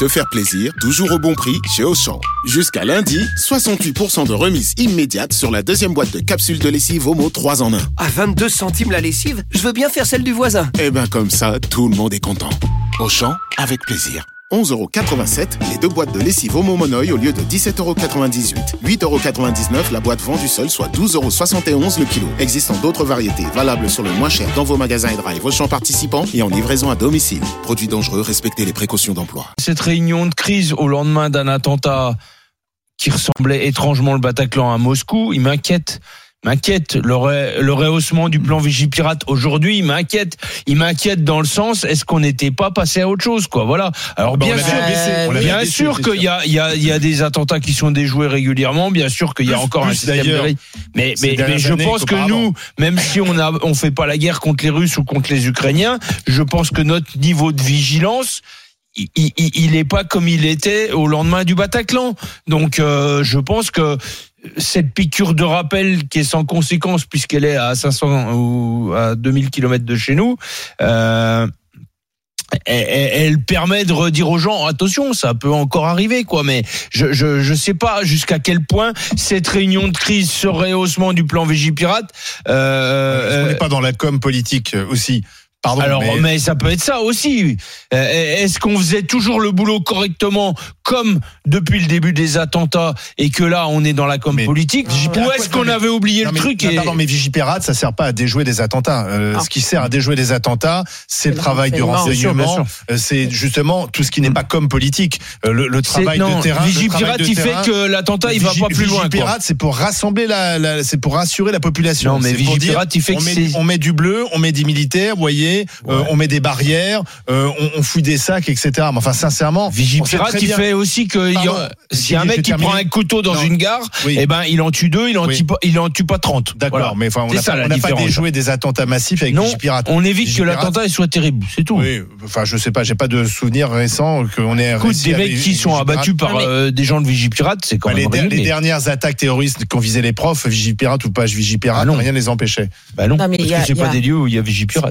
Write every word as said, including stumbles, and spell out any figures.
se faire plaisir, toujours au bon prix chez Auchan. Jusqu'à lundi, soixante-huit pour cent de remise immédiate sur la deuxième boîte de capsules de lessive Omo trois en un. À vingt-deux centimes la lessive, je veux bien faire celle du voisin. Eh ben comme ça, tout le monde est content. Auchan, avec plaisir. onze euros quatre-vingt-sept, les deux boîtes de lessive Omo Monoï au lieu de dix-sept euros quatre-vingt-dix-huit. huit euros quatre-vingt-dix-neuf la boîte vendue seule, soit douze euros soixante et onze le kilo. Existant d'autres variétés, valables sur le moins cher dans vos magasins et drive Auchan participants et en livraison à domicile. Produits dangereux, respectez les précautions d'emploi. Cette réunion de crise au lendemain d'un attentat qui ressemblait étrangement le Bataclan à Moscou, il m'inquiète. m'inquiète le, ré, le rehaussement du plan Vigipirate aujourd'hui, il m'inquiète, il m'inquiète dans le sens est-ce qu'on n'était pas passé à autre chose quoi. Voilà. Alors bien sûr, euh, bien baissé, sûr qu'il y a il y a il y a des attentats qui sont déjoués régulièrement, bien sûr qu'il y a plus, encore plus un système de... mais mais mais je pense que nous, même si on a on fait pas la guerre contre les Russes ou contre les Ukrainiens, je pense que notre niveau de vigilance il, il, il est pas comme il était au lendemain du Bataclan. Donc euh, je pense que cette piqûre de rappel qui est sans conséquence puisqu'elle est à cinq cents ou à deux mille kilomètres de chez nous, euh, elle, elle permet de redire aux gens attention, ça peut encore arriver quoi. Mais je je je sais pas jusqu'à quel point cette réunion de crise, ce rehaussement du plan Vigipirate. Euh, on n'est pas dans la com politique aussi. Pardon, Alors, mais... mais ça peut être ça aussi. Est-ce qu'on faisait toujours le boulot correctement, comme depuis le début des attentats, et que là, on est dans la com mais politique, ou est-ce qu'on avait oublié non, le mais, truc non, et... Pardon, mais Vigipirate, ça sert pas à déjouer des attentats. Euh, ce qui sert à déjouer des attentats, c'est, c'est le travail du renseignement. C'est justement tout ce qui n'est pas com politique. Le, le travail non, de terrain. Vigipirate, il fait que l'attentat, il va pas plus loin. Vigipirate, c'est pour rassembler la, la, c'est pour rassurer la population. Non, mais Vigipirate, il fait on que met, c'est... on met du bleu, on met des militaires, vous voyez. Ouais. Euh, on met des barrières, euh, on, on fouille des sacs, et cetera. Mais enfin, sincèrement, Vigipirate, il fait aussi que si un mec qui prend un couteau dans non. une gare, oui. eh ben il en tue deux, il en oui. tue pas, il en tue pas trente. D'accord, voilà. Mais enfin, on n'a pas, pas déjoué des attentats massifs avec non, Vigipirate. On évite Vigipirate. que l'attentat soit terrible, c'est tout. Oui, enfin, je sais pas, j'ai pas de souvenirs récents qu'on ait. Écoute, des mecs qui sont abattus par euh, des gens de Vigipirate, c'est quand bah, même. Les, réglé. les dernières attaques terroristes qui ont visé les profs, Vigipirate ou pas Vigipirate, rien ne les empêchait. Bah non, parce que c'est pas des lieux où il y a Vigipirate.